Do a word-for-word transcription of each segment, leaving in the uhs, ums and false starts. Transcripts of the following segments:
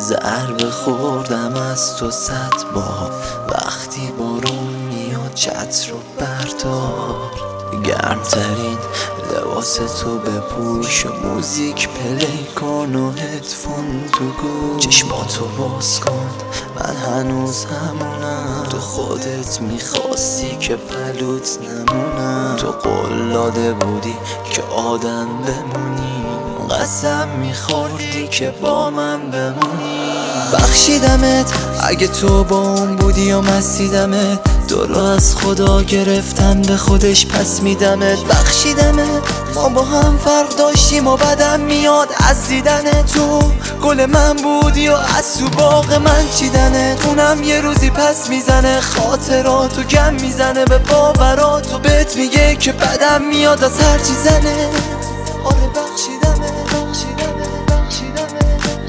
ضربه خوردم از تو صد بار. وقتی بارون میاد چتر رو بردار، گرمترین لباس تو بپوش و موزیک پلی کن و هدفون تو گوش. چشماتو باز کن، من هنوز همونم. تو خودت میخواستی که پلوت نمونم. تو قول داده بودی که آدم بمونی، قسم میخوردی که با من بمونی. بخشیدمت اگه تو با اون بودی و مسیدمت، تو رو از خدا گرفتم به خودش پس میدمت. بخشیدمت ما با هم فرق داشتیم و بدم میاد از دیدن تو. گل من بودی و از تو باغ من چیدنت. اونم یه روزی پس میزنه، خاطراتو گم میزنه به باوراتو. بهت میگه که بدم میاد از هر چی زنه. آره بخشیدمت، بخشیدمت، بخشیدمت.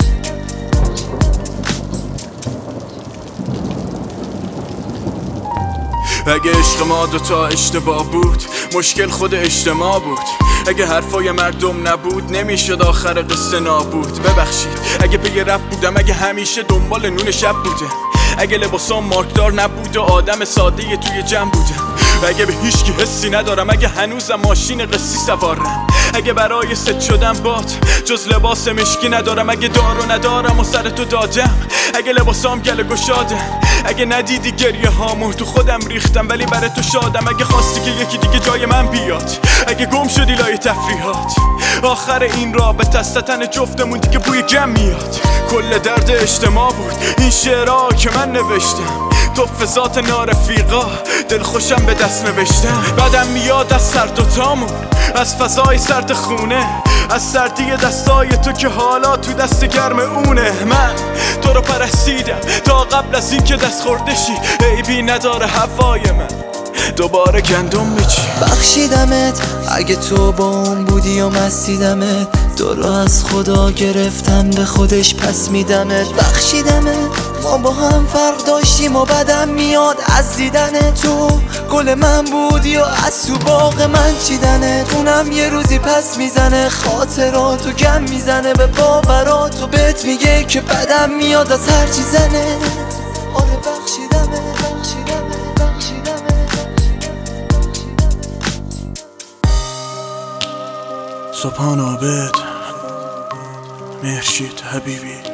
اگه عشق ما دوتا اشتباه بود، مشکل خود اجتماع بود. اگه حرفای مردم نبود، نمیشد آخر قصه نابود. ببخشید اگه پی رپ بودم، اگه همیشه دنبال نون شب بودم، اگه لباسام مارکدار نبود و آدم ساده توی جمع بودم، اگه به هیچ کی حسی ندارم، اگه هنوزم ماشین قصی سوارم، اگه برای ست شدم بات جز لباس مشکی ندارم، اگه دارو ندارم و سر تو دادم، اگه لباسام گل گشادم، اگه ندیدی گریه هامو تو خودم ریختم ولی برای تو شادم، اگه خواستی که یکی دیگه جای من بیاد، اگه گم شدی لای تفریحات، آخر این رابطه از تن جفتمون دیگه بوی گم میاد. کل درد اجتماع بود این شعرها که من نوشتم، تو فضات نارفیقا دل خوشم به دست نوشتم. بعدم میاد از سر دوتامون، از فضای سرد خونه، از سردی دستای تو که حالا تو دست گرم اونه. من تو رو پرستیدم تا قبل از این که دست خورده شی، عیبی نداره هوای من دوباره گندم بچی. بخشیدمت اگه تو با اون بودی و مسیدمت، تو رو از خدا گرفتم به خودش پس میدمت. بخشیدمت ما با هم فرق داشتیم و بدم میاد از دیدن تو. گل من بودی و از تو باغ من چیدنت. اونم یه روزی پس میزنه، خاطراتو گم میزنه به باوراتو. بهت میگه که بدم میاد از هر چی زنه. آره بخشیدمت، بخشیدمت، بخشیدمت. سبحان عابد مهرشید حبیبی.